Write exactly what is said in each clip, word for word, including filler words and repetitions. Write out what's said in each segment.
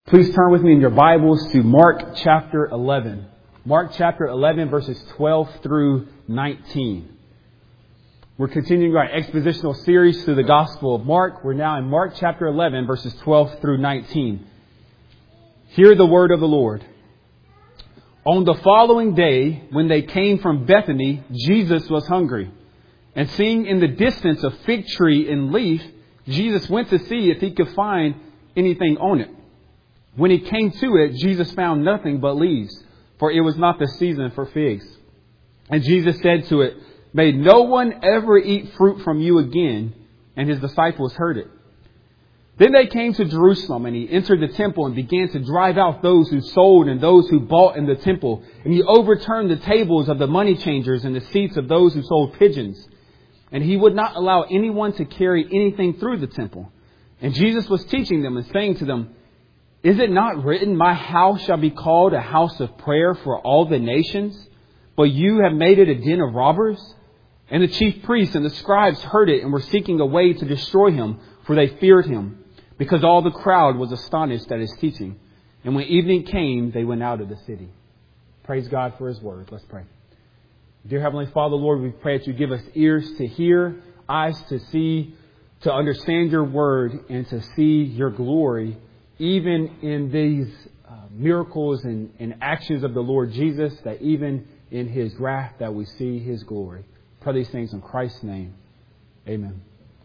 Please turn with me in your Bibles to Mark chapter eleven. Mark chapter eleven, verses twelve through nineteen. We're continuing our expositional series through the Gospel of Mark. We're now in Mark chapter eleven, verses twelve through nineteen. Hear the word of the Lord. On the following day, when they came from Bethany, Jesus was hungry. And seeing in the distance a fig tree in leaf, Jesus went to see if he could find anything on it. When he came to it, Jesus found nothing but leaves, for it was not the season for figs. And Jesus said to it, "May no one ever eat fruit from you again." And his disciples heard it. Then they came to Jerusalem, and he entered the temple and began to drive out those who sold and those who bought in the temple. And he overturned the tables of the money changers and the seats of those who sold pigeons. And he would not allow anyone to carry anything through the temple. And Jesus was teaching them and saying to them, "Is it not written, 'My house shall be called a house of prayer for all the nations'? But you have made it a den of robbers." And the chief priests and the scribes heard it and were seeking a way to destroy him, for they feared him, because all the crowd was astonished at his teaching. And when evening came, they went out of the city. Praise God for his word. Let's pray. Dear Heavenly Father, Lord, we pray that you give us ears to hear, eyes to see, to understand your word, and to see your glory, even in these uh, miracles and, and actions of the Lord Jesus, that even in his wrath that we see his glory. Pray these things in Christ's name. Amen.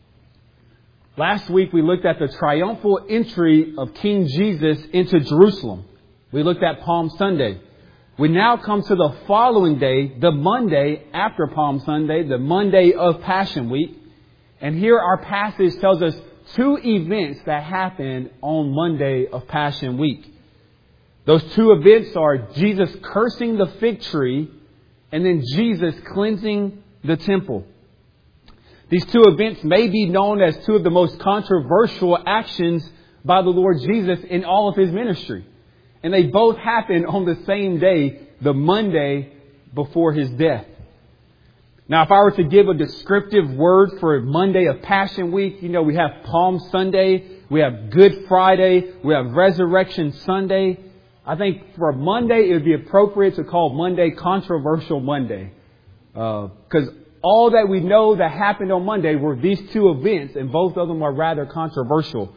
Last week we looked at the triumphal entry of King Jesus into Jerusalem. We looked at Palm Sunday. We now come to the following day, the Monday after Palm Sunday, the Monday of Passion Week. And here our passage tells us two events that happened on Monday of Passion Week. Those two events are Jesus cursing the fig tree and then Jesus cleansing the temple. These two events may be known as two of the most controversial actions by the Lord Jesus in all of his ministry. And they both happened on the same day, the Monday before his death. Now, if I were to give a descriptive word for Monday of Passion Week, you know, we have Palm Sunday, we have Good Friday, we have Resurrection Sunday. I think for Monday, it would be appropriate to call Monday Controversial Monday. Because uh, all that we know that happened on Monday were these two events, and both of them are rather controversial.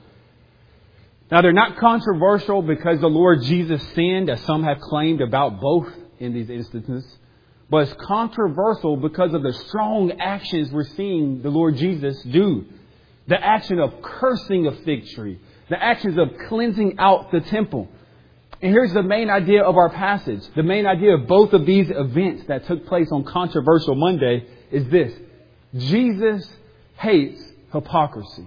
Now, they're not controversial because the Lord Jesus sinned, as some have claimed about both in these instances. But it's controversial because of the strong actions we're seeing the Lord Jesus do. The action of cursing a fig tree. The actions of cleansing out the temple. And here's the main idea of our passage. The main idea of both of these events that took place on Controversial Monday is this. Jesus hates hypocrisy.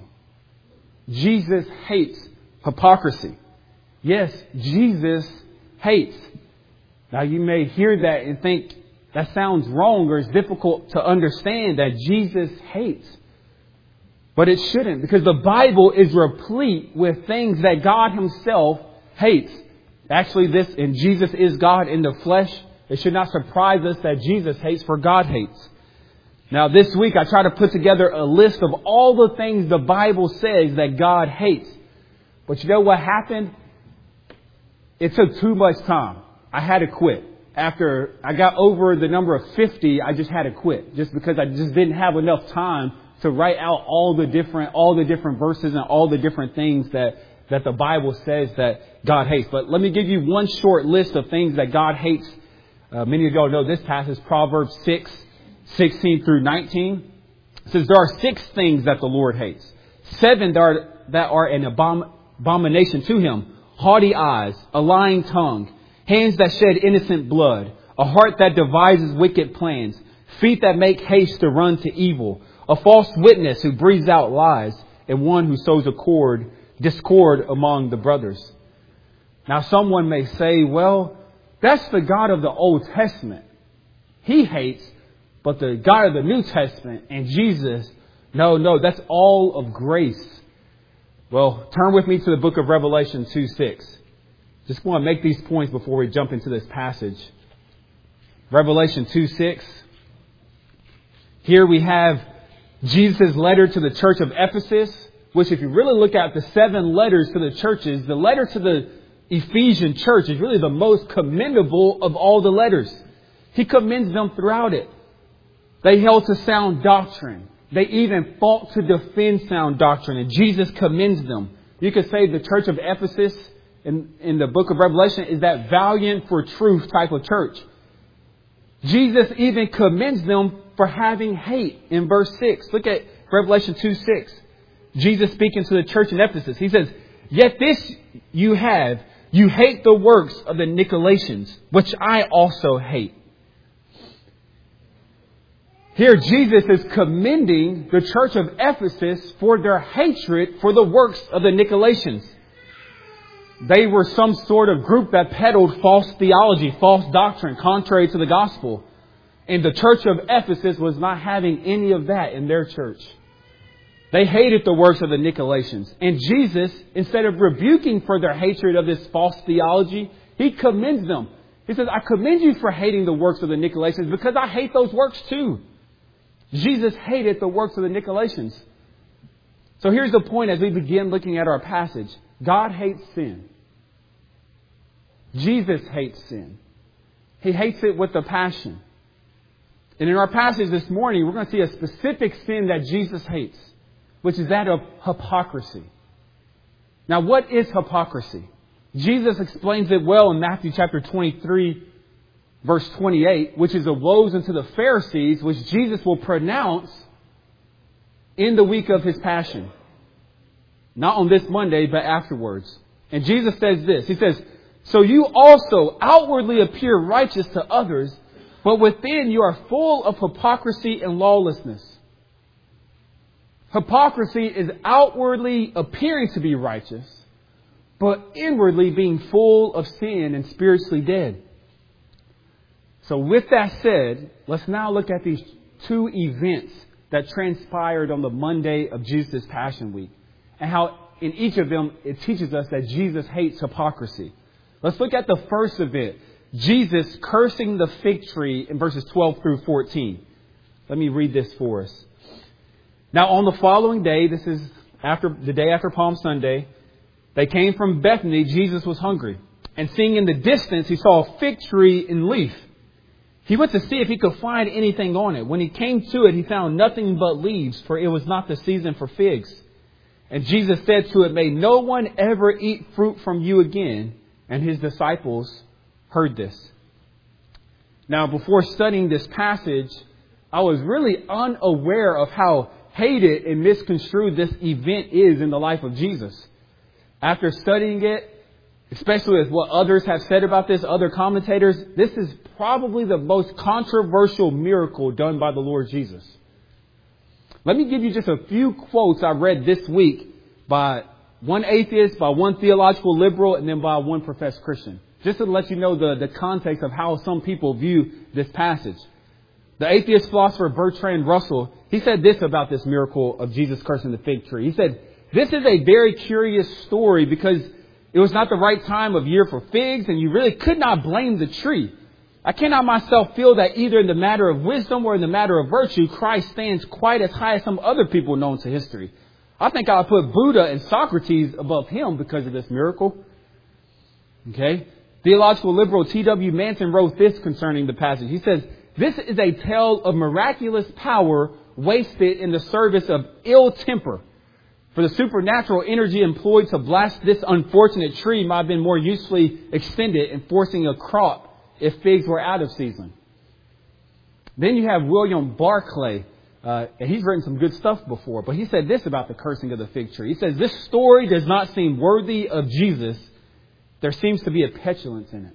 Jesus hates hypocrisy. Yes, Jesus hates. Now you may hear that and think, that sounds wrong, or it's difficult to understand that Jesus hates. But it shouldn't, because the Bible is replete with things that God himself hates. Actually, this, and Jesus is God in the flesh. It should not surprise us that Jesus hates, for God hates. Now, this week I try to put together a list of all the things the Bible says that God hates. But you know what happened? It took too much time. I had to quit. After I got over the number of fifty, I just had to quit, just because I just didn't have enough time to write out all the different, all the different verses and all the different things that, that the Bible says that God hates. But let me give you one short list of things that God hates. Uh, many of y'all know this passage, Proverbs six, sixteen through nineteen. It says there are six things that the Lord hates. Seven that are, that are an abom- abomination to him. Haughty eyes, a lying tongue, hands that shed innocent blood, a heart that devises wicked plans, feet that make haste to run to evil, a false witness who breathes out lies, and one who sows accord, discord among the brothers. Now someone may say, well, that's the God of the Old Testament. He hates, but the God of the New Testament and Jesus, no, no, that's all of grace. Well, turn with me to the book of Revelation two six. Just want to make these points before we jump into this passage. Revelation two six. Here we have Jesus' letter to the church of Ephesus, which if you really look at the seven letters to the churches, the letter to the Ephesian church is really the most commendable of all the letters. He commends them throughout it. They held to sound doctrine. They even fought to defend sound doctrine, and Jesus commends them. You could say the church of Ephesus in, in the book of Revelation is that valiant for truth type of church. Jesus even commends them for having hate in verse six. Look at Revelation two six. Jesus speaking to the church in Ephesus. He says, "Yet this you have, you hate the works of the Nicolaitans, which I also hate." Here Jesus is commending the church of Ephesus for their hatred for the works of the Nicolaitans. They were some sort of group that peddled false theology, false doctrine, contrary to the gospel. And the church of Ephesus was not having any of that in their church. They hated the works of the Nicolaitans. And Jesus, instead of rebuking for their hatred of this false theology, He commends them. He says, "I commend you for hating the works of the Nicolaitans because I hate those works too." Jesus hated the works of the Nicolaitans. So here's the point as we begin looking at our passage. God hates sin. Jesus hates sin. He hates it with a passion. And in our passage this morning, we're going to see a specific sin that Jesus hates, which is that of hypocrisy. Now, what is hypocrisy? Jesus explains it well in Matthew chapter twenty-three, verse twenty-eight, which is a woes unto the Pharisees, which Jesus will pronounce in the week of His passion. Not on this Monday, but afterwards. And Jesus says this. He says, "So you also outwardly appear righteous to others, but within you are full of hypocrisy and lawlessness." Hypocrisy is outwardly appearing to be righteous, but inwardly being full of sin and spiritually dead. So with that said, let's now look at these two events that transpired on the Monday of Jesus' Passion Week, and how in each of them it teaches us that Jesus hates hypocrisy. Let's look at the first event, Jesus cursing the fig tree in verses twelve through fourteen. Let me read this for us. "Now on the following day," this is after the day after Palm Sunday, "they came from Bethany. Jesus was hungry. And seeing in the distance, He saw a fig tree in leaf. He went to see if He could find anything on it. When He came to it, He found nothing but leaves, for it was not the season for figs. And Jesus said to it, 'May no one ever eat fruit from you again.' And His disciples heard this." Now, before studying this passage, I was really unaware of how hated and misconstrued this event is in the life of Jesus. After studying it, especially with what others have said about this, other commentators, this is probably the most controversial miracle done by the Lord Jesus. Let me give you just a few quotes I read this week by one atheist, by one theological liberal, and then by one professed Christian. Just to let you know the, the context of how some people view this passage. The atheist philosopher Bertrand Russell, he said this about this miracle of Jesus cursing the fig tree. He said, "This is a very curious story because it was not the right time of year for figs, and you really could not blame the tree. I cannot myself feel that either in the matter of wisdom or in the matter of virtue, Christ stands quite as high as some other people known to history. I think I'll put Buddha and Socrates above him because of this miracle." Okay. Theological liberal T W Manson wrote this concerning the passage. He says, "This is a tale of miraculous power wasted in the service of ill temper. For the supernatural energy employed to blast this unfortunate tree might have been more usefully extended in forcing a crop if figs were out of season." Then you have William Barclay. Uh, and he's written some good stuff before, but he said this about the cursing of the fig tree. He says, "This story does not seem worthy of Jesus. There seems to be a petulance in it."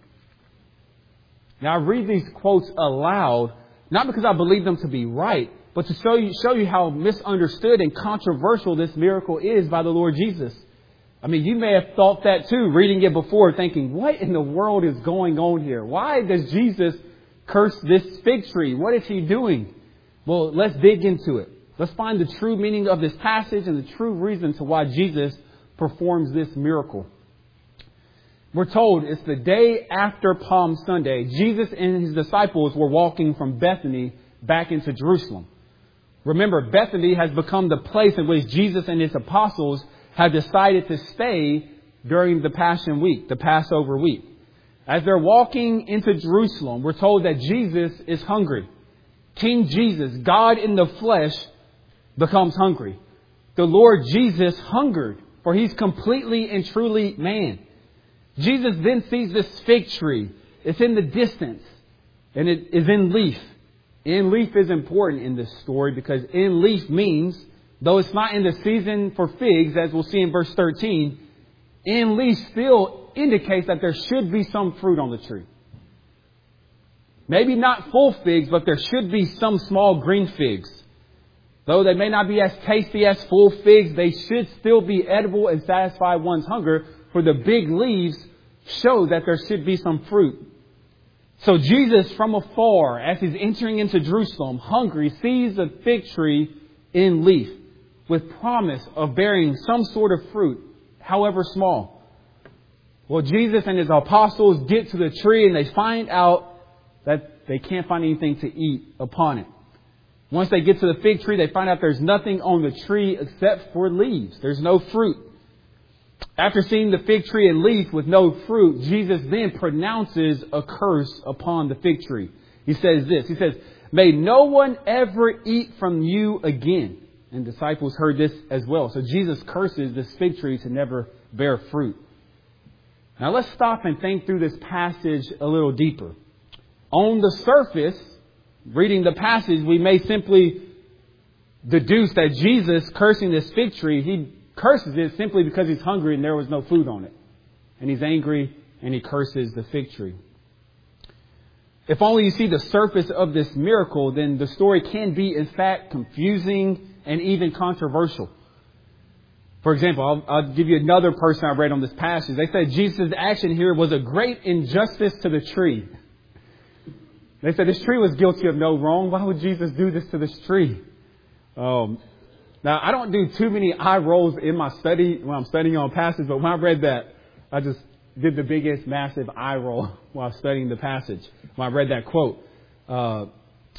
Now, I read these quotes aloud, not because I believe them to be right, but to show you, show you how misunderstood and controversial this miracle is by the Lord Jesus. I mean, you may have thought that too, reading it before, thinking, what in the world is going on here? Why does Jesus curse this fig tree? What is He doing? Well, let's dig into it. Let's find the true meaning of this passage and the true reason to why Jesus performs this miracle. We're told it's the day after Palm Sunday. Jesus and His disciples were walking from Bethany back into Jerusalem. Remember, Bethany has become the place in which Jesus and His apostles have decided to stay during the Passion Week, the Passover week. As they're walking into Jerusalem, we're told that Jesus is hungry. King Jesus, God in the flesh, becomes hungry. The Lord Jesus hungered, for He's completely and truly man. Jesus then sees this fig tree. It's in the distance, and it is in leaf. In leaf is important in this story because in leaf means, though it's not in the season for figs, as we'll see in verse thirteen, in leaf still indicates that there should be some fruit on the tree. Maybe not full figs, but there should be some small green figs. Though they may not be as tasty as full figs, they should still be edible and satisfy one's hunger, for the big leaves show that there should be some fruit. So Jesus, from afar, as He's entering into Jerusalem, hungry, sees a fig tree in leaf with promise of bearing some sort of fruit, however small. Well, Jesus and His apostles get to the tree and they find out that they can't find anything to eat upon it. Once they get to the fig tree, they find out there's nothing on the tree except for leaves. There's no fruit. After seeing the fig tree and leaf with no fruit, Jesus then pronounces a curse upon the fig tree. He says this, He says, "May no one ever eat from you again." And disciples heard this as well. So Jesus curses this fig tree to never bear fruit. Now let's stop and think through this passage a little deeper. On the surface, reading the passage, we may simply deduce that Jesus cursing this fig tree, He curses it simply because He's hungry and there was no food on it. And He's angry and He curses the fig tree. If only you see the surface of this miracle, then the story can be, in fact, confusing and even controversial. For example, I'll, I'll give you another person I read on this passage. They said Jesus' action here was a great injustice to the tree. They said this tree was guilty of no wrong. Why would Jesus do this to this tree? Um, now, I don't do too many eye rolls in my study when I'm studying on passage, but when I read that, I just did the biggest, massive eye roll while studying the passage when I read that quote. Uh,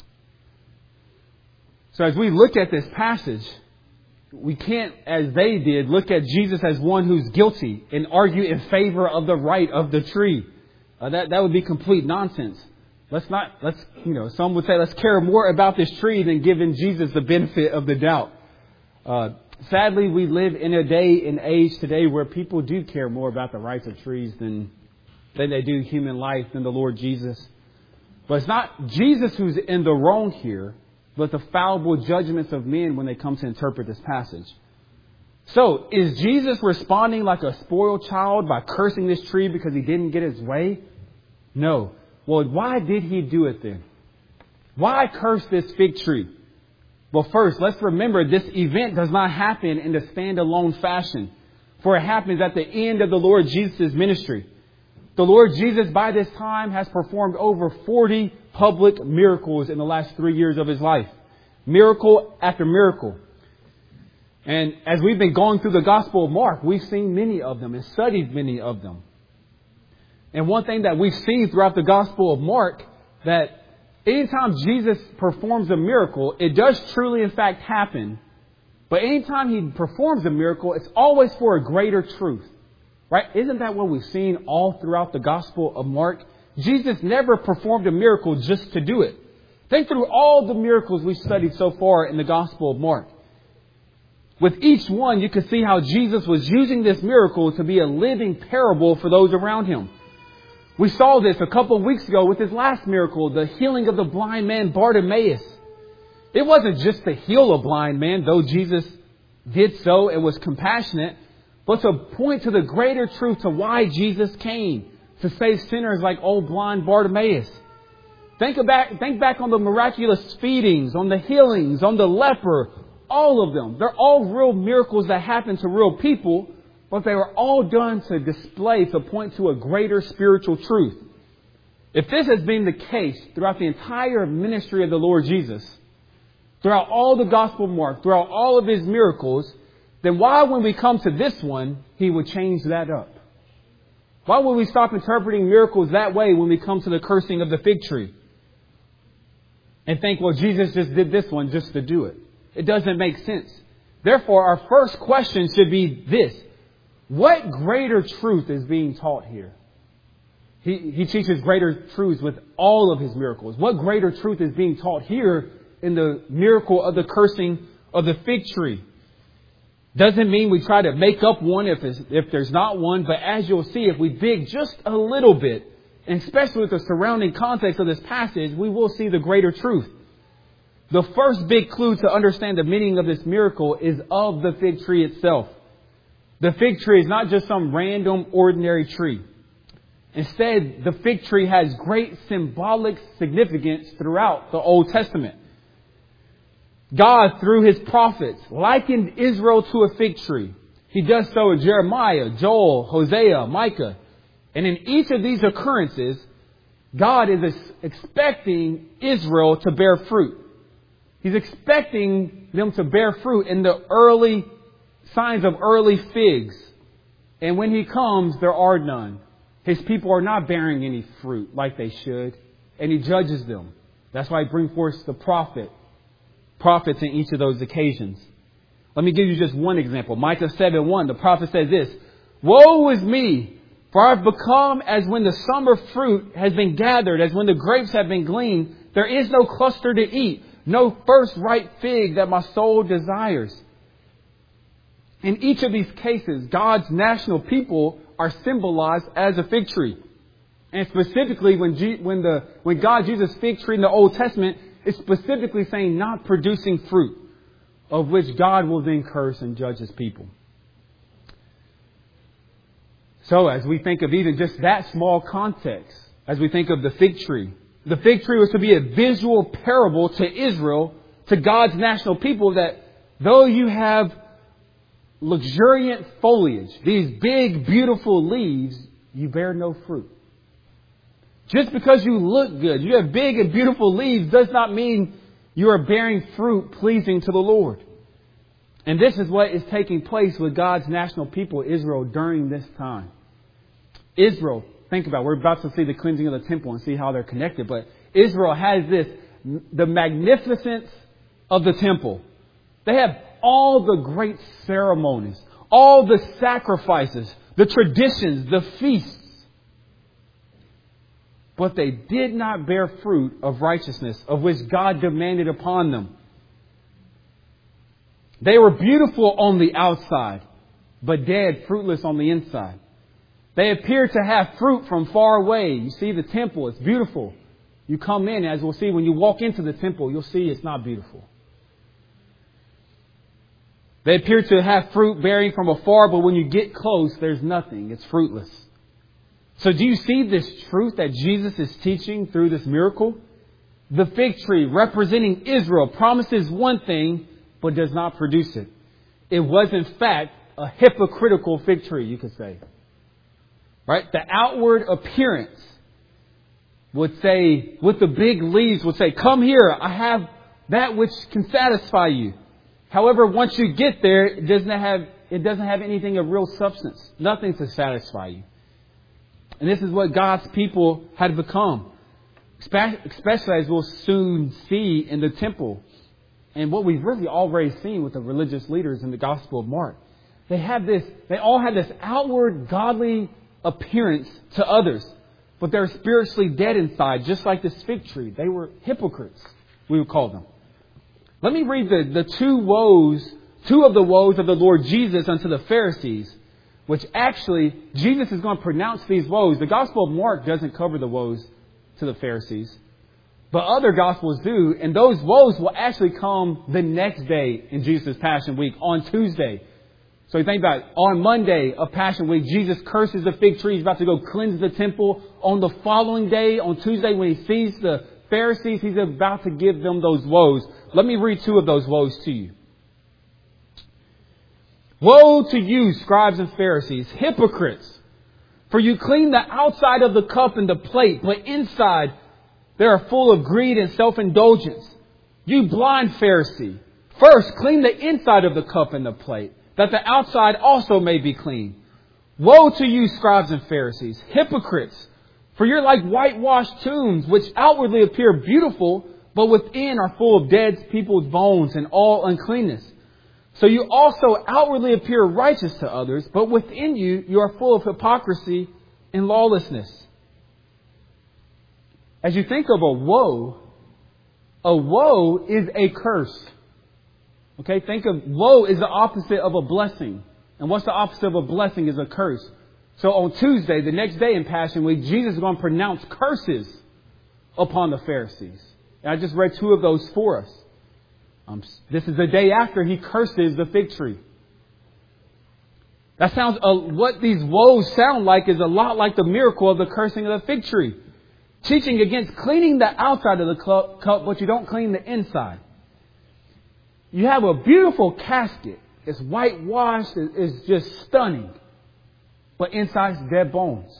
so as we look at this passage, we can't, as they did, look at Jesus as one who's guilty and argue in favor of the right of the tree. Uh, that, that would be complete nonsense. Let's not, let's, you know, some would say let's care more about this tree than giving Jesus the benefit of the doubt. Uh, sadly, we live in a day and age today where people do care more about the rights of trees than, than they do human life, than the Lord Jesus. But it's not Jesus who's in the wrong here, but the fallible judgments of men when they come to interpret this passage. So, is Jesus responding like a spoiled child by cursing this tree because He didn't get His way? No. Well, why did He do it then? Why curse this fig tree? Well, first, let's remember this event does not happen in a standalone fashion, for it happens at the end of the Lord Jesus' ministry. The Lord Jesus, by this time, has performed over forty public miracles in the last three years of His life. Miracle after miracle. And as we've been going through the Gospel of Mark, we've seen many of them and studied many of them. And one thing that we've seen throughout the Gospel of Mark, that anytime Jesus performs a miracle, it does truly in fact happen. But anytime He performs a miracle, it's always for a greater truth. Right? Isn't that what we've seen all throughout the Gospel of Mark? Jesus never performed a miracle just to do it. Think through all the miracles we've studied so far in the Gospel of Mark. With each one, you can see how Jesus was using this miracle to be a living parable for those around Him. We saw this a couple of weeks ago with His last miracle, the healing of the blind man Bartimaeus. It wasn't just to heal a blind man, though Jesus did so and was compassionate, but to point to the greater truth to why Jesus came, to save sinners like old blind Bartimaeus. Think back, think back on the miraculous feedings, on the healings, on the leper, all of them. They're all real miracles that happen to real people, but they were all done to display, to point to a greater spiritual truth. If this has been the case throughout the entire ministry of the Lord Jesus, throughout all the Gospel of Mark, throughout all of His miracles, then why, when we come to this one, He would change that up? Why would we stop interpreting miracles that way when we come to the cursing of the fig tree? And think, well, Jesus just did this one just to do it. It doesn't make sense. Therefore, our first question should be this. What greater truth is being taught here? He, he teaches greater truths with all of his miracles. What greater truth is being taught here in the miracle of the cursing of the fig tree? Doesn't mean we try to make up one if, it's, if there's not one. But as you'll see, if we dig just a little bit, and especially with the surrounding context of this passage, we will see the greater truth. The first big clue to understand the meaning of this miracle is of the fig tree itself. The fig tree is not just some random, ordinary tree. Instead, the fig tree has great symbolic significance throughout the Old Testament. God, through his prophets, likened Israel to a fig tree. He does so in Jeremiah, Joel, Hosea, Micah. And in each of these occurrences, God is expecting Israel to bear fruit. He's expecting them to bear fruit in the early signs of early figs. And when he comes, there are none. His people are not bearing any fruit like they should. And he judges them. That's why he brings forth the prophet. Prophets in each of those occasions. Let me give you just one example. Micah seven one, the prophet says this: "Woe is me, for I have become as when the summer fruit has been gathered, as when the grapes have been gleaned. There is no cluster to eat, no first ripe fig that my soul desires." In each of these cases, God's national people are symbolized as a fig tree. And specifically, when, G, when, the, when God uses fig tree in the Old Testament, it's specifically saying not producing fruit, of which God will then curse and judge his people. So as we think of even just that small context, as we think of the fig tree, the fig tree was to be a visual parable to Israel, to God's national people, that though you have luxuriant foliage, these big, beautiful leaves, you bear no fruit. Just because you look good, you have big and beautiful leaves, does not mean you are bearing fruit pleasing to the Lord. And this is what is taking place with God's national people, Israel, during this time. Israel, think about it, we're about to see the cleansing of the temple and see how they're connected. But Israel has this, the magnificence of the temple. They have all the great ceremonies, all the sacrifices, the traditions, the feasts. But they did not bear fruit of righteousness, of which God demanded upon them. They were beautiful on the outside, but dead, fruitless on the inside. They appeared to have fruit from far away. You see the temple, it's beautiful. You come in, as we'll see, when you walk into the temple, you'll see it's not beautiful. They appear to have fruit bearing from afar, but when you get close, there's nothing. It's fruitless. So do you see this truth that Jesus is teaching through this miracle? The fig tree, representing Israel, promises one thing, but does not produce it. It was, in fact, a hypocritical fig tree, you could say. Right? The outward appearance would say, with the big leaves, would say, "Come here, I have that which can satisfy you." However, once you get there, it doesn't have, it doesn't have anything of real substance. Nothing to satisfy you. And this is what God's people had become. Especially as we'll soon see in the temple. And what we've really already seen with the religious leaders in the Gospel of Mark. They had this, they all had this outward godly appearance to others. But they're spiritually dead inside, just like this fig tree. They were hypocrites, we would call them. Let me read the, the two woes, two of the woes of the Lord Jesus unto the Pharisees. Which actually, Jesus is going to pronounce these woes. The Gospel of Mark doesn't cover the woes to the Pharisees. But other Gospels do. And those woes will actually come the next day in Jesus' Passion Week, on Tuesday. So you think about it. On Monday of Passion Week, Jesus curses the fig tree. He's about to go cleanse the temple. On the following day, on Tuesday, when he sees the Pharisees, he's about to give them those woes. Let me read two of those woes to you. "Woe to you, scribes and Pharisees, hypocrites! For you clean the outside of the cup and the plate, but inside they are full of greed and self-indulgence. You blind Pharisee, first clean the inside of the cup and the plate, that the outside also may be clean. Woe to you, scribes and Pharisees, hypocrites! For you're like whitewashed tombs, which outwardly appear beautiful, but within are full of dead people's bones and all uncleanness. So you also outwardly appear righteous to others, but within you, you are full of hypocrisy and lawlessness. As you think of a woe, a woe is a curse. Okay, think of woe is the opposite of a blessing. And what's the opposite of a blessing is a curse. So on Tuesday, the next day in Passion Week, Jesus is going to pronounce curses upon the Pharisees. And I just read two of those for us. Um, this is the day after he curses the fig tree. That sounds, uh, what these woes sound like is a lot like the miracle of the cursing of the fig tree. Teaching against cleaning the outside of the cup, but you don't clean the inside. You have a beautiful casket. It's whitewashed. It's just stunning. But inside's dead bones.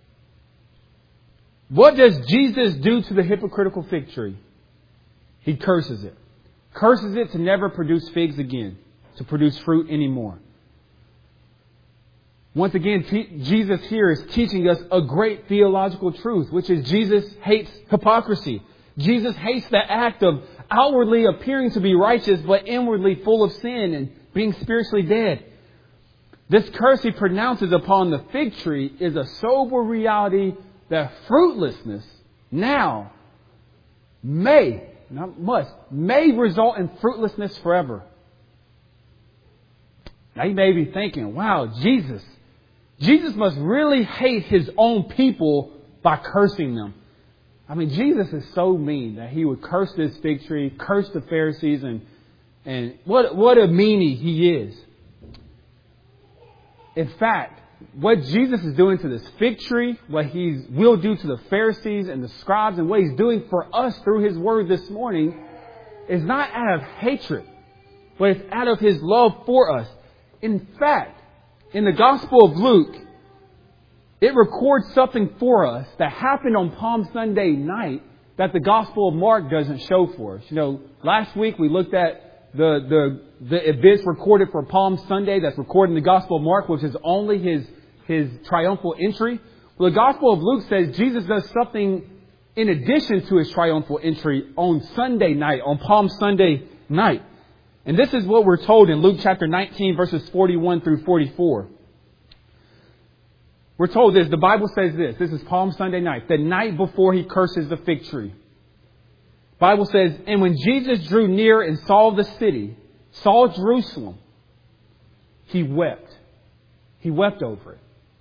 What does Jesus do to the hypocritical fig tree? He curses it. Curses it to never produce figs again. To produce fruit anymore. Once again, te- Jesus here is teaching us a great theological truth, which is Jesus hates hypocrisy. Jesus hates the act of outwardly appearing to be righteous, but inwardly full of sin and being spiritually dead. This curse he pronounces upon the fig tree is a sober reality that fruitlessness now may, not must, may result in fruitlessness forever. Now you may be thinking, wow, Jesus, Jesus must really hate his own people by cursing them. I mean, Jesus is so mean that he would curse this fig tree, curse the Pharisees, and and what what a meanie he is. In fact, what Jesus is doing to this fig tree, what he will do to the Pharisees and the scribes, and what he's doing for us through his word this morning, is not out of hatred, but it's out of his love for us. In fact, in the Gospel of Luke, it records something for us that happened on Palm Sunday night that the Gospel of Mark doesn't show for us. You know, last week we looked at the the the events recorded for Palm Sunday that's recorded in the Gospel of Mark, which is only his his triumphal entry. Well, the Gospel of Luke says Jesus does something in addition to his triumphal entry on Sunday night, on Palm Sunday night. And this is what we're told in Luke chapter nineteen, verses forty-one through forty-four. We're told this. The Bible says this. This is Palm Sunday night, the night before he curses the fig tree. The Bible says, and when Jesus drew near and saw the city, saw Jerusalem, he wept. He wept over it.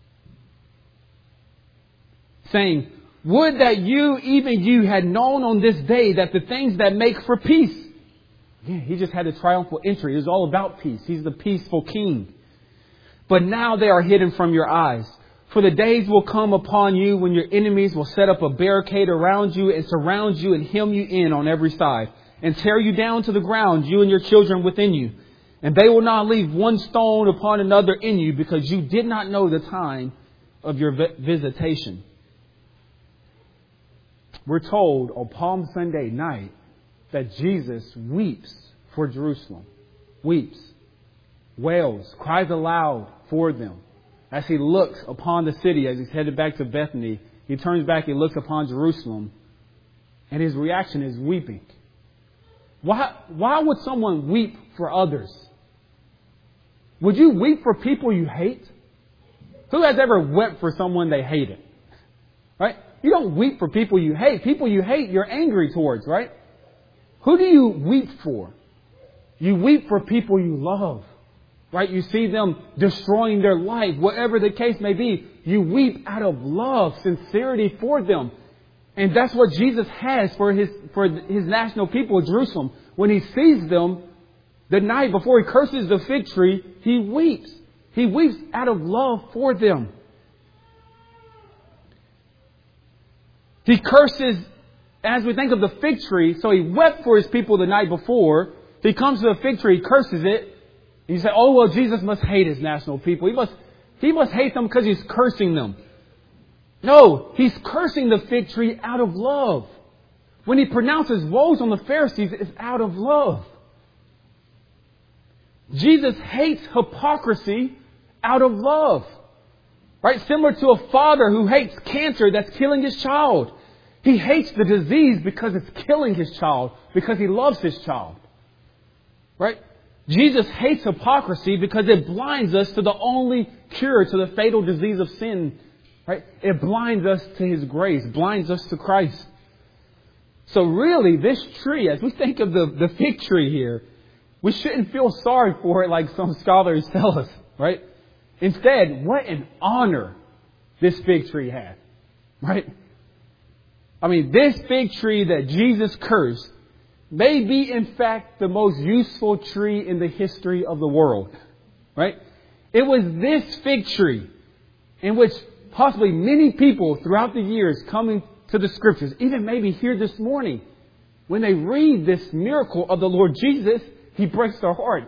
Saying, would that you, even you, had known on this day that the things that make for peace. Yeah, he just had a triumphal entry. It was all about peace. He's the peaceful king. But now they are hidden from your eyes. For the days will come upon you when your enemies will set up a barricade around you and surround you and hem you in on every side and tear you down to the ground, you and your children within you. And they will not leave one stone upon another in you because you did not know the time of your visitation. We're told on Palm Sunday night that Jesus weeps for Jerusalem. Weeps, wails, cries aloud for them. As he looks upon the city, as he's headed back to Bethany, he turns back and looks upon Jerusalem. And his reaction is weeping. Why, why would someone weep for others? Would you weep for people you hate? Who has ever wept for someone they hated? Right? You don't weep for people you hate. People you hate, you're angry towards, right? Who do you weep for? You weep for people you love. Right? You see them destroying their life, whatever the case may be. You weep out of love, sincerity for them. And that's what Jesus has for his, for his national people, Jerusalem. When he sees them, the night before he curses the fig tree, he weeps. He weeps out of love for them. He curses, as we think of the fig tree, so he wept for his people the night before. He comes to the fig tree, he curses it. And you say, oh, well, Jesus must hate his national people. He must, he must hate them because he's cursing them. No, he's cursing the fig tree out of love. When he pronounces woes on the Pharisees, it's out of love. Jesus hates hypocrisy out of love. Right? Similar to a father who hates cancer that's killing his child. He hates the disease because it's killing his child, because he loves his child. Right? Jesus hates hypocrisy because it blinds us to the only cure to the fatal disease of sin. Right? It blinds us to His grace, blinds us to Christ. So really, this tree, as we think of the, the fig tree here, we shouldn't feel sorry for it like some scholars tell us, right? Instead, what an honor this fig tree had, right? I mean, this fig tree that Jesus cursed may be, in fact, the most useful tree in the history of the world, right? It was this fig tree in which possibly many people throughout the years coming to the Scriptures, even maybe here this morning, when they read this miracle of the Lord Jesus, He breaks their heart.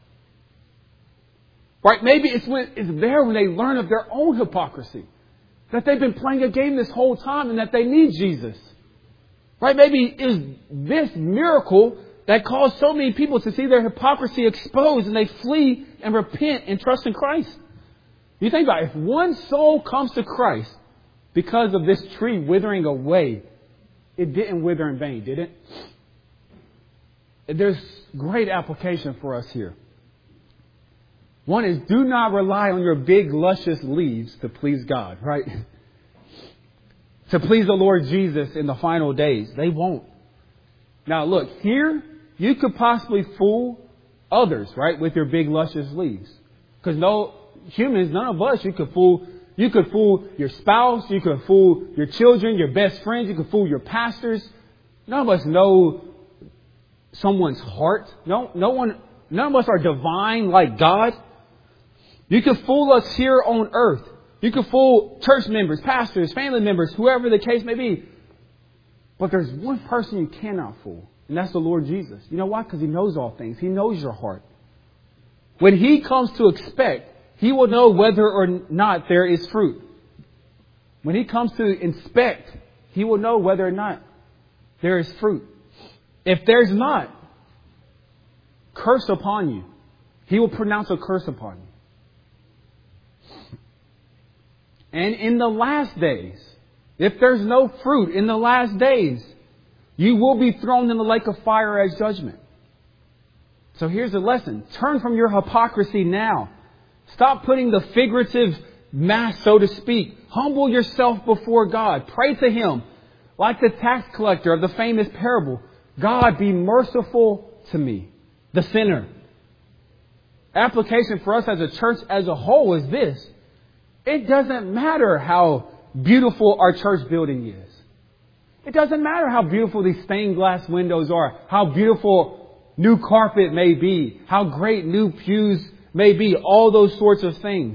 Right? Maybe it's when it's there when they learn of their own hypocrisy. That they've been playing a game this whole time and that they need Jesus. Right? Maybe it's this miracle that caused so many people to see their hypocrisy exposed and they flee and repent and trust in Christ. You think about it. If one soul comes to Christ because of this tree withering away, it didn't wither in vain, did it? There's great application for us here. One is, do not rely on your big, luscious leaves to please God, right? To please the Lord Jesus in the final days. They won't. Now look, here, you could possibly fool others, right, with your big, luscious leaves. Because no humans, none of us, you could fool. You could fool your spouse. You could fool your children, your best friends. You could fool your pastors. None of us know someone's heart. No, no one, none of us are divine like God. You could fool us here on earth. You could fool church members, pastors, family members, whoever the case may be. But there's one person you cannot fool, and that's the Lord Jesus. You know why? Because He knows all things. He knows your heart. When He comes to expect, He will know whether or not there is fruit. When He comes to inspect, He will know whether or not there is fruit. If there's not, curse upon you. He will pronounce a curse upon you. And in the last days, if there's no fruit in the last days, you will be thrown in the lake of fire as judgment. So here's the lesson. Turn from your hypocrisy now. Stop putting the figurative mask, so to speak. Humble yourself before God. Pray to Him. Like the tax collector of the famous parable. God, be merciful to me, the sinner. Application for us as a church as a whole is this. It doesn't matter how beautiful our church building is. It doesn't matter how beautiful these stained glass windows are. How beautiful new carpet may be. How great new pews may be. All those sorts of things.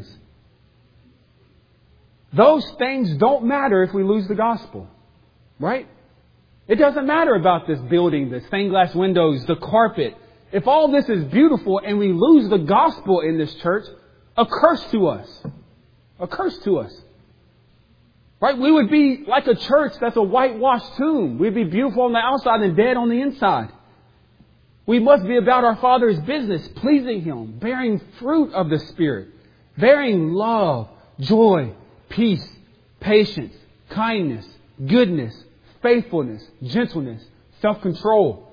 Those things don't matter if we lose the gospel. Right? It doesn't matter about this building, the stained glass windows, the carpet. If all this is beautiful and we lose the gospel in this church, a curse to us. A curse to us. Right? We would be like a church that's a whitewashed tomb. We'd be beautiful on the outside and dead on the inside. We must be about our Father's business, pleasing Him, bearing fruit of the Spirit, bearing love, joy, peace, patience, kindness, goodness, faithfulness, gentleness, self-control.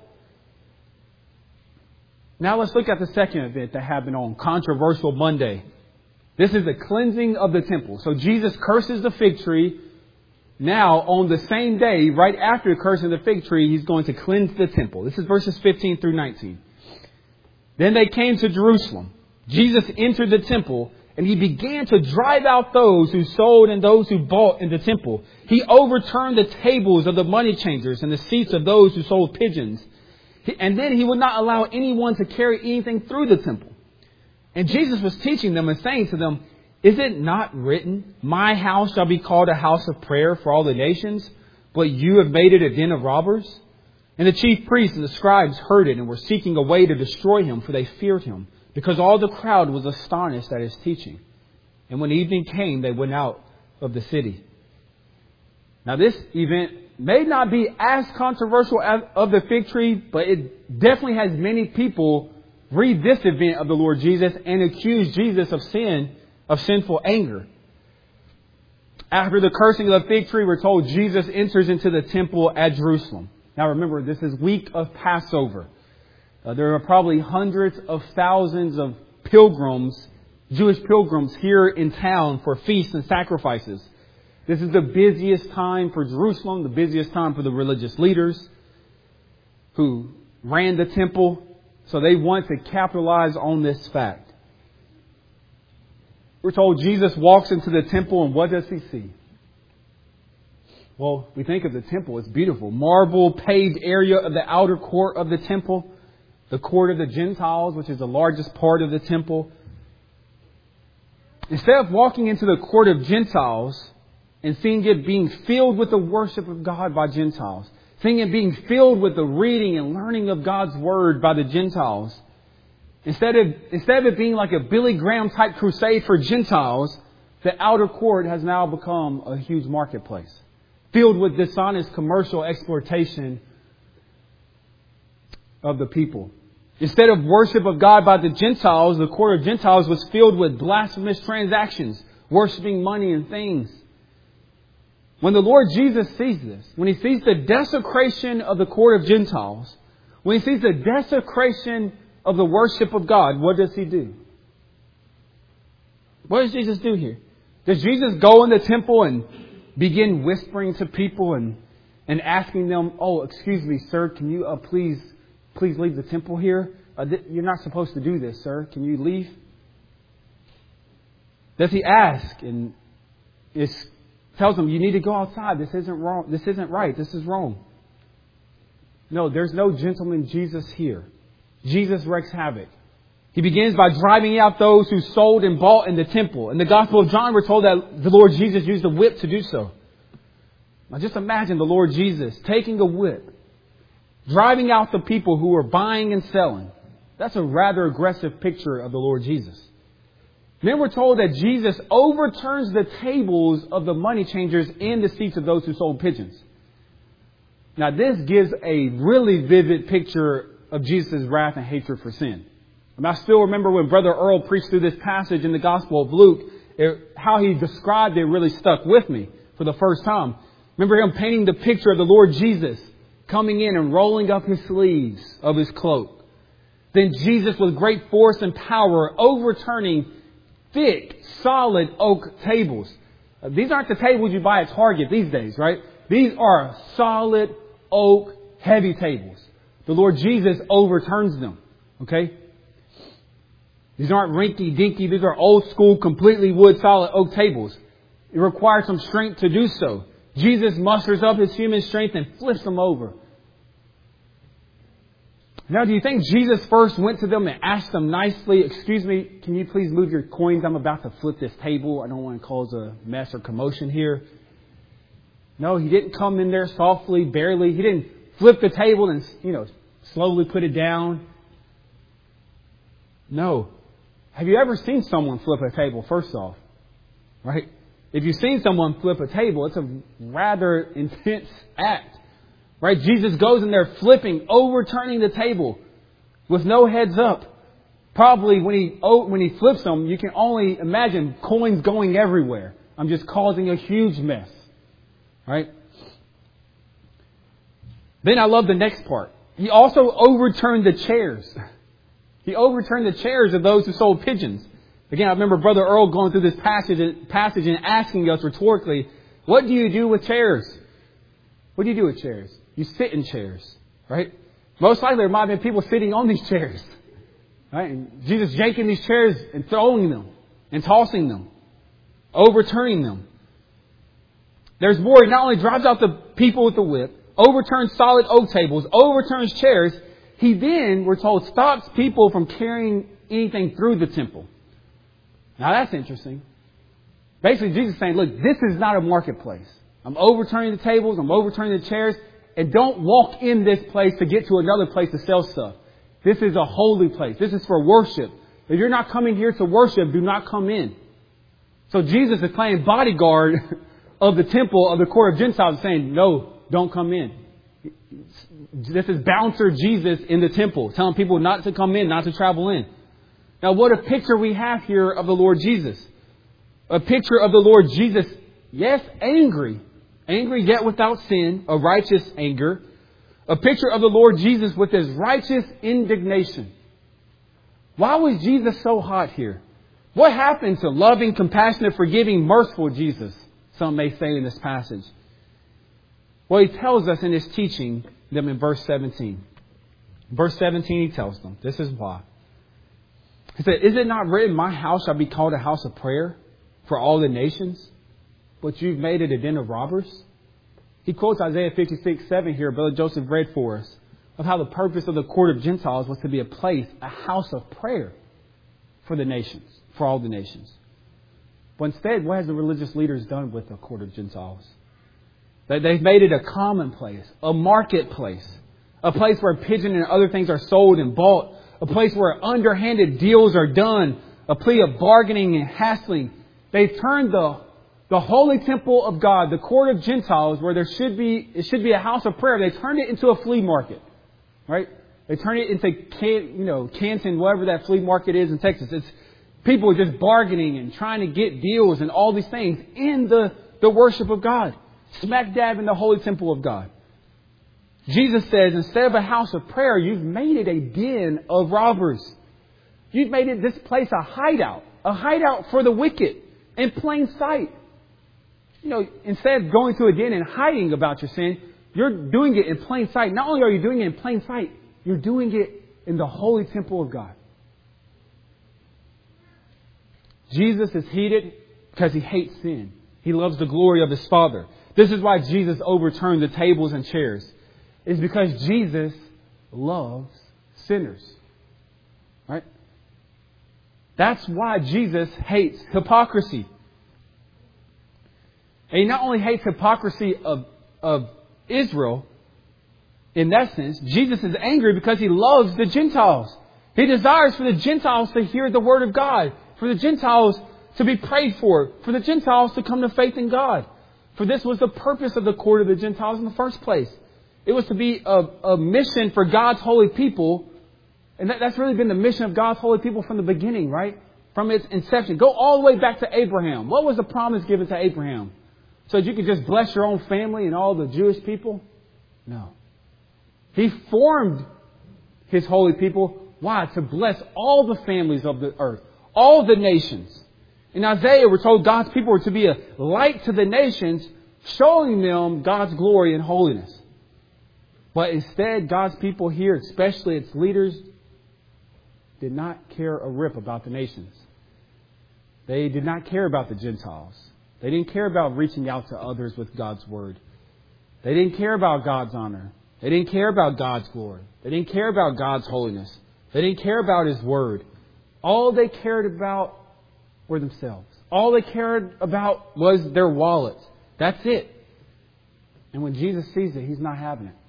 Now let's look at the second event that happened on Controversial Monday. This is the cleansing of the temple. So Jesus curses the fig tree. Now, on the same day, right after cursing the fig tree, He's going to cleanse the temple. This is verses fifteen through nineteen. Then they came to Jerusalem. Jesus entered the temple, and He began to drive out those who sold and those who bought in the temple. He overturned the tables of the money changers and the seats of those who sold pigeons. And then He would not allow anyone to carry anything through the temple. And Jesus was teaching them and saying to them, is it not written, my house shall be called a house of prayer for all the nations, but you have made it a den of robbers? And the chief priests and the scribes heard it and were seeking a way to destroy Him, for they feared Him, because all the crowd was astonished at His teaching. And when evening came, they went out of the city. Now this event may not be as controversial as of the fig tree, but it definitely has many people read this event of the Lord Jesus and accuse Jesus of sin, of sinful anger. After the cursing of the fig tree, we're told Jesus enters into the temple at Jerusalem. Now remember, this is week of Passover. Uh, there are probably hundreds of thousands of pilgrims, Jewish pilgrims here in town for feasts and sacrifices. This is the busiest time for Jerusalem, the busiest time for the religious leaders who ran the temple. So they want to capitalize on this fact. We're told Jesus walks into the temple, and what does he see? Well, we think of the temple. It's beautiful. Marble paved area of the outer court of the temple. The court of the Gentiles, which is the largest part of the temple. Instead of walking into the court of Gentiles and seeing it being filled with the worship of God by Gentiles, seeing it being filled with the reading and learning of God's Word by the Gentiles, instead of, instead of it being like a Billy Graham type crusade for Gentiles, the outer court has now become a huge marketplace, filled with dishonest commercial exploitation of the people. Instead of worship of God by the Gentiles, the court of Gentiles was filled with blasphemous transactions, worshiping money and things. When the Lord Jesus sees this, when He sees the desecration of the court of Gentiles, when He sees the desecration of the worship of God, what does He do? What does Jesus do here? Does Jesus go in the temple and begin whispering to people and, and asking them, oh, excuse me, sir, can you uh, please, please leave the temple here? Uh, th- you're not supposed to do this, sir. Can you leave? Does He ask and is, tells them, you need to go outside. This isn't wrong. This isn't right. This is wrong. No, there's no gentleman Jesus here. Jesus wreaks havoc. He begins by driving out those who sold and bought in the temple. In the Gospel of John, we're told that the Lord Jesus used a whip to do so. Now just imagine the Lord Jesus taking a whip, driving out the people who were buying and selling. That's a rather aggressive picture of the Lord Jesus. Then we're told that Jesus overturns the tables of the money changers and the seats of those who sold pigeons. Now this gives a really vivid picture of Jesus' wrath and hatred for sin. And I still remember when Brother Earl preached through this passage in the Gospel of Luke, it, how he described it really stuck with me for the first time. Remember him painting the picture of the Lord Jesus coming in and rolling up his sleeves of his cloak. Then Jesus with great force and power overturning thick, solid oak tables. Uh, these aren't the tables you buy at Target these days, right? These are solid oak, heavy tables. The Lord Jesus overturns them. Okay? These aren't rinky-dinky. These are old school, completely wood, solid oak tables. It requires some strength to do so. Jesus musters up his human strength and flips them over. Now, do you think Jesus first went to them and asked them nicely, excuse me, can you please move your coins? I'm about to flip this table. I don't want to cause a mess or commotion here. No, he didn't come in there softly, barely. He didn't flip the table and, you know, slowly put it down. No. Have you ever seen someone flip a table, first off? Right? If you've seen someone flip a table, it's a rather intense act. Right? Jesus goes in there flipping, overturning the table with no heads up. Probably when he when he flips them, you can only imagine coins going everywhere. I'm just causing a huge mess. Right? Then I love the next part. He also overturned the chairs. He overturned the chairs of those who sold pigeons. Again, I remember Brother Earl going through this passage, passage and asking us rhetorically, what do you do with chairs? What do you do with chairs? You sit in chairs, right? Most likely there might have been people sitting on these chairs. Right? And Jesus yanking these chairs and throwing them and tossing them, overturning them. There's more. He not only drives out the people with the whip, overturns solid oak tables, overturns chairs. He then, we're told, stops people from carrying anything through the temple. Now that's interesting. Basically, Jesus is saying, look, this is not a marketplace. I'm overturning the tables. I'm overturning the chairs. And don't walk in this place to get to another place to sell stuff. This is a holy place. This is for worship. If you're not coming here to worship, do not come in. So Jesus is playing bodyguard of the temple of the court of Gentiles, saying, no, don't come in. This is bouncer Jesus in the temple, telling people not to come in, not to travel in. Now, what a picture we have here of the Lord Jesus. A picture of the Lord Jesus, yes, angry. Angry yet without sin, a righteous anger. A picture of the Lord Jesus with his righteous indignation. Why was Jesus so hot here? What happened to loving, compassionate, forgiving, merciful Jesus? Some may say in this passage. Well, he tells us in his teaching them in verse seventeen. Verse seventeen, he tells them, this is why. He said, is it not written, my house shall be called a house of prayer for all the nations, but you've made it a den of robbers? He quotes Isaiah fifty-six, seven here, Brother Joseph read for us, of how the purpose of the court of Gentiles was to be a place, a house of prayer for the nations, for all the nations. But instead, what has the religious leaders done with the court of Gentiles? They've made it a commonplace, a marketplace, a place where pigeon and other things are sold and bought, a place where underhanded deals are done, a plea of bargaining and hassling. They've turned the, the holy temple of God, the court of Gentiles, where there should be, it should be a house of prayer. They turned it into a flea market, right? They turned it into, Can, you know, Canton, whatever that flea market is in Texas. It's people just bargaining and trying to get deals and all these things in the, the worship of God. Smack dab in the holy temple of God. Jesus says, instead of a house of prayer, you've made it a den of robbers. You've made it this place a hideout, a hideout for the wicked in plain sight. You know, instead of going to a den and hiding about your sin, you're doing it in plain sight. Not only are you doing it in plain sight, you're doing it in the holy temple of God. Jesus is heated because he hates sin. He loves the glory of his Father. This is why Jesus overturned the tables and chairs. It's because Jesus loves sinners. Right? That's why Jesus hates hypocrisy. And he not only hates hypocrisy of, of Israel, in that sense, Jesus is angry because he loves the Gentiles. He desires for the Gentiles to hear the word of God, for the Gentiles to be prayed for, for the Gentiles to come to faith in God. For this was the purpose of the court of the Gentiles in the first place. It was to be a, a mission for God's holy people. And that, that's really been the mission of God's holy people from the beginning, right? From its inception. Go all the way back to Abraham. What was the promise given to Abraham? So that you could just bless your own family and all the Jewish people? No. He formed his holy people. Why? To bless all the families of the earth. All the nations. In Isaiah, we're told God's people are to be a light to the nations, showing them God's glory and holiness. But instead, God's people here, especially its leaders, did not care a rip about the nations. They did not care about the Gentiles. They didn't care about reaching out to others with God's word. They didn't care about God's honor. They didn't care about God's glory. They didn't care about God's holiness. They didn't care about his word. All they cared about were themselves. All they cared about was their wallets. That's it. And when Jesus sees it, he's not having it.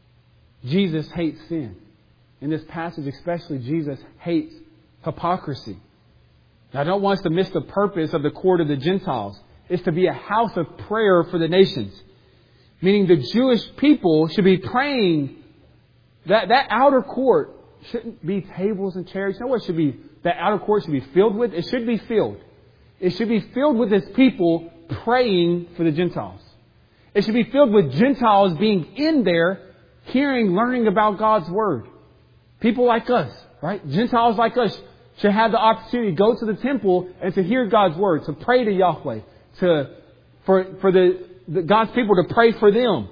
Jesus hates sin. In this passage especially, Jesus hates hypocrisy. Now, I don't want us to miss the purpose of the court of the Gentiles. It's to be a house of prayer for the nations. Meaning the Jewish people should be praying. That, that outer court shouldn't be tables and chairs. You know what it should be? That outer court should be filled with? It should be filled. It should be filled with his people praying for the Gentiles. It should be filled with Gentiles being in there, hearing, learning about God's word. People like us, right? Gentiles like us should have the opportunity to go to the temple and to hear God's word, to pray to Yahweh, to for for the, the God's people to pray for them.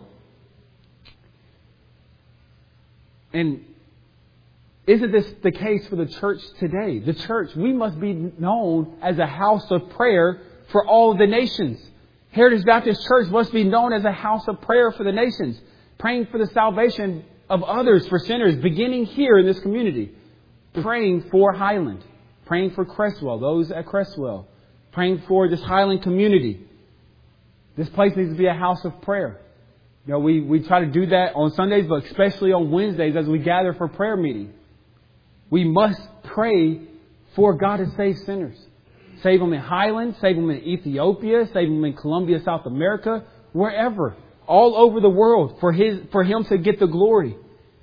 And isn't this the case for the church today? The church, we must be known as a house of prayer for all the nations. Heritage Baptist Church must be known as a house of prayer for the nations, praying for the salvation of others, for sinners, beginning here in this community, praying for Highland, praying for Cresswell, those at Cresswell, praying for this Highland community. This place needs to be a house of prayer. You know, we, we try to do that on Sundays, but especially on Wednesdays as we gather for prayer meeting. We must pray for God to save sinners. Save them in Highland, save them in Ethiopia, save them in Colombia, South America, wherever, all over the world, for his, for Him to get the glory.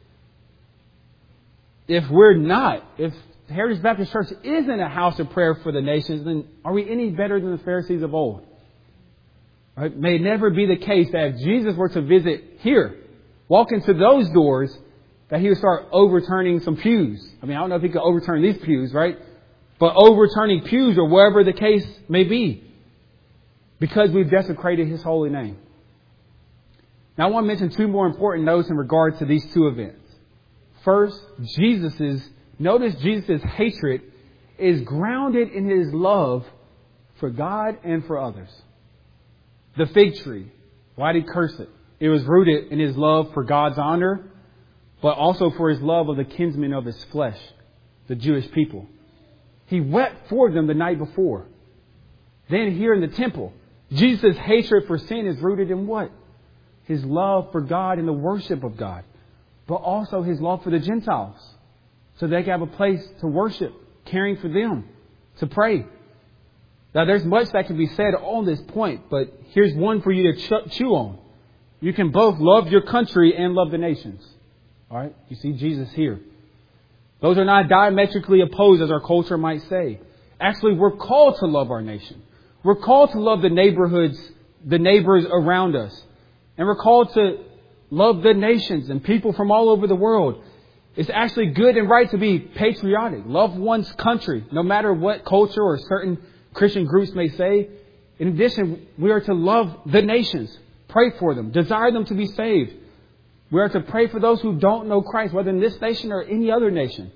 If we're not, if Heritage Baptist Church isn't a house of prayer for the nations, then are we any better than the Pharisees of old? Right? May it never be the case that if Jesus were to visit here, walk into those doors, that he would start overturning some pews. I mean, I don't know if he could overturn these pews, right? But overturning pews or wherever the case may be. Because we've desecrated his holy name. Now I want to mention two more important notes in regard to these two events. First, Jesus's, notice Jesus' hatred is grounded in his love for God and for others. The fig tree, why did he curse it? It was rooted in his love for God's honor, but also for his love of the kinsmen of his flesh, the Jewish people. He wept for them the night before. Then here in the temple, Jesus' hatred for sin is rooted in what? His love for God and the worship of God, but also his love for the Gentiles, so they can have a place to worship, caring for them, to pray. Now, there's much that can be said on this point, but here's one for you to ch- chew on. You can both love your country and love the nations. All right? You see Jesus here. Those are not diametrically opposed, as our culture might say. Actually, we're called to love our nation. We're called to love the neighborhoods, the neighbors around us. And we're called to love the nations and people from all over the world. It's actually good and right to be patriotic. Love one's country, no matter what culture or certain Christian groups may say. In addition, we are to love the nations, pray for them, desire them to be saved. We are to pray for those who don't know Christ, whether in this nation or any other nation.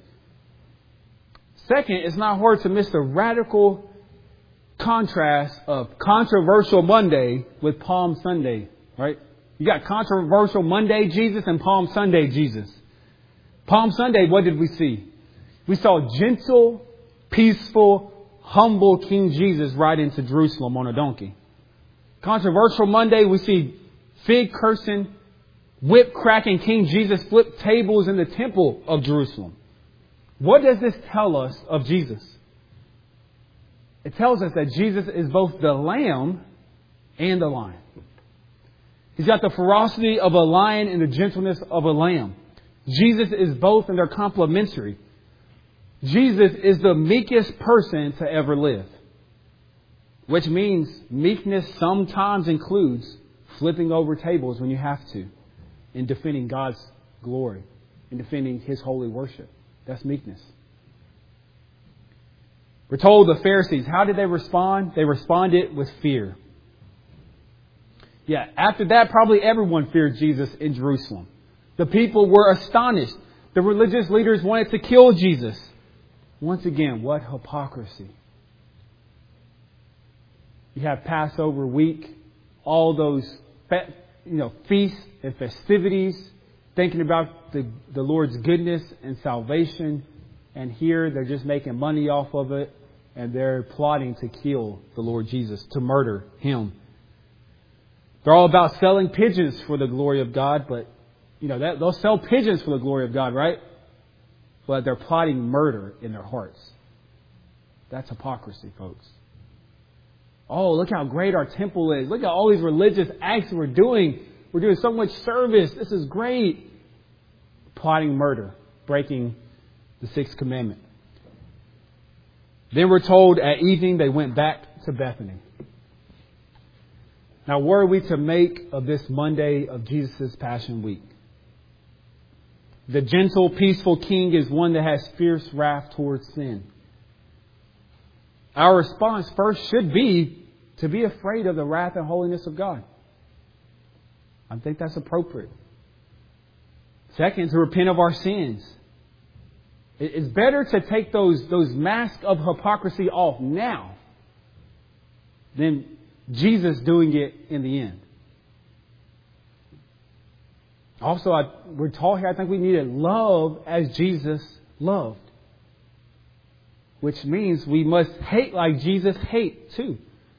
Second, it's not hard to miss the radical contrast of controversial Monday with Palm Sunday, right? You got controversial Monday Jesus and Palm Sunday Jesus. Palm Sunday, what did we see? We saw gentle, peaceful, humble King Jesus ride into Jerusalem on a donkey. Controversial Monday, we see fig cursing, whip cracking King Jesus flip tables in the temple of Jerusalem. What does this tell us of Jesus? It tells us that Jesus is both the lamb and the lion. He's got the ferocity of a lion and the gentleness of a lamb. Jesus is both, and they're complementary. Jesus is the meekest person to ever live. Which means meekness sometimes includes flipping over tables when you have to, in defending God's glory, in defending His holy worship. That's meekness. We're told the Pharisees, how did they respond? They responded with fear. Yeah, after that, probably everyone feared Jesus in Jerusalem. The people were astonished. The religious leaders wanted to kill Jesus. Once again, what hypocrisy. You have Passover week, all those you know, feasts and festivities, thinking about the, the Lord's goodness and salvation. And here they're just making money off of it. And they're plotting to kill the Lord Jesus, to murder Him. They're all about selling pigeons for the glory of God. But, you know, that, they'll sell pigeons for the glory of God, right? But they're plotting murder in their hearts. That's hypocrisy, folks. Oh, look how great our temple is. Look at all these religious acts we're doing. We're doing so much service. This is great. Plotting murder, breaking the sixth commandment. Then we're told at evening they went back to Bethany. Now, what are we to make of this Monday of Jesus' Passion Week? The gentle, peaceful King is one that has fierce wrath towards sin. Our response first should be to be afraid of the wrath and holiness of God. I think that's appropriate. Second, to repent of our sins. It's better to take those, those masks of hypocrisy off now than Jesus doing it in the end. Also, I, we're taught here, I think we need to love as Jesus loved. Which means we must hate like Jesus hated too.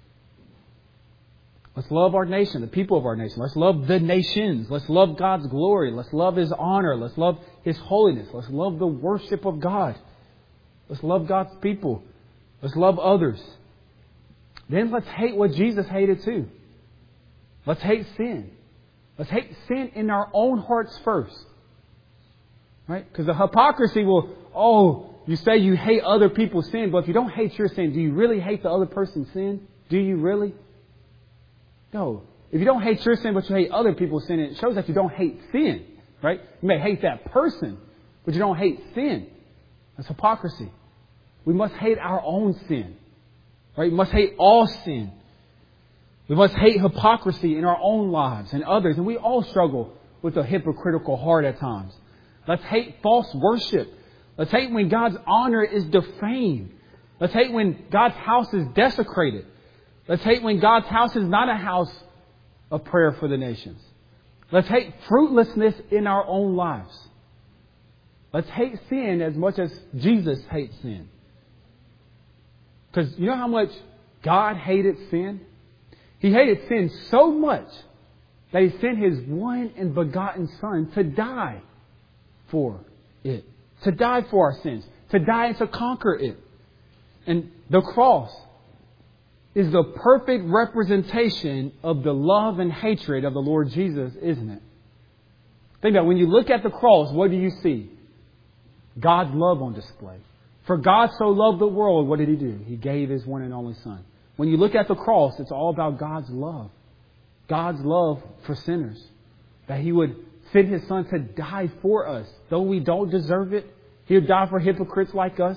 Let's love our nation, the people of our nation. Let's love the nations. Let's love God's glory. Let's love His honor. Let's love His holiness. Let's love the worship of God. Let's love God's people. Let's love others. Then let's hate what Jesus hated too. Let's hate sin. Let's hate sin in our own hearts first. Right? Because the hypocrisy will, oh, you say you hate other people's sin, but if you don't hate your sin, do you really hate the other person's sin? Do you really? No. If you don't hate your sin, but you hate other people's sin, it shows that you don't hate sin, right? You may hate that person, but you don't hate sin. That's hypocrisy. We must hate our own sin, right? We must hate all sin. We must hate hypocrisy in our own lives and others. And we all struggle with a hypocritical heart at times. Let's hate false worship. Let's hate when God's honor is defamed. Let's hate when God's house is desecrated. Let's hate when God's house is not a house of prayer for the nations. Let's hate fruitlessness in our own lives. Let's hate sin as much as Jesus hates sin. Because you know how much God hated sin? He hated sin so much that He sent His one and begotten Son to die for it. To die for our sins. To die and to conquer it. And the cross is the perfect representation of the love and hatred of the Lord Jesus, isn't it? Think about it. When you look at the cross, what do you see? God's love on display. For God so loved the world, what did He do? He gave His one and only Son. When you look at the cross, it's all about God's love. God's love for sinners. That He would send His Son to die for us. Though we don't deserve it, He would die for hypocrites like us.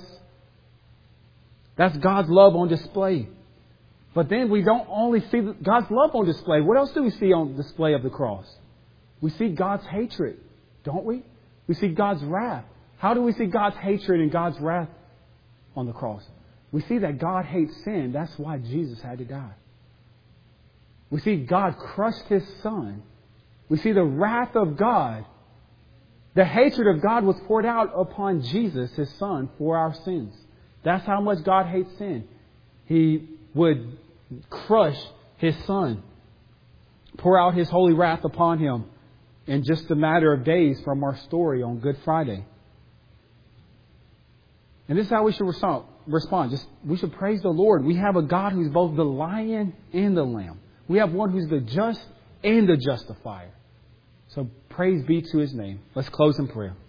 That's God's love on display. But then we don't only see God's love on display. What else do we see on display of the cross? We see God's hatred, don't we? We see God's wrath. How do we see God's hatred and God's wrath on the cross? We see that God hates sin. That's why Jesus had to die. We see God crushed His Son. We see the wrath of God. The hatred of God was poured out upon Jesus, His Son, for our sins. That's how much God hates sin. He would crush His Son, pour out His holy wrath upon Him in just a matter of days from our story on Good Friday. And this is how we should respond. Just we should praise the Lord. We have a God who's both the lion and the lamb. We have one who's the just and the justifier. So praise be to His name. Let's close in prayer.